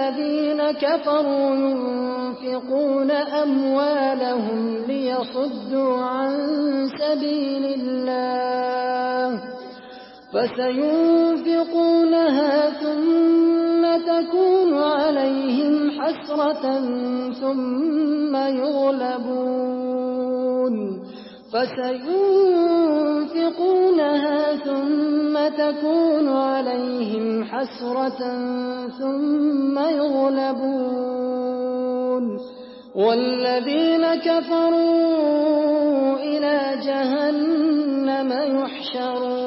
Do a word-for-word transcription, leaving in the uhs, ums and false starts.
الذين كفروا ينفقون أموالهم ليصدوا عن سبيل الله فسينفقونها ثم تكون عليهم حسرة ثم يغلبون فسينفقونها ثم تكون عليهم حسرة ثم يغلبون والذين كفروا إلى جهنم يحشرون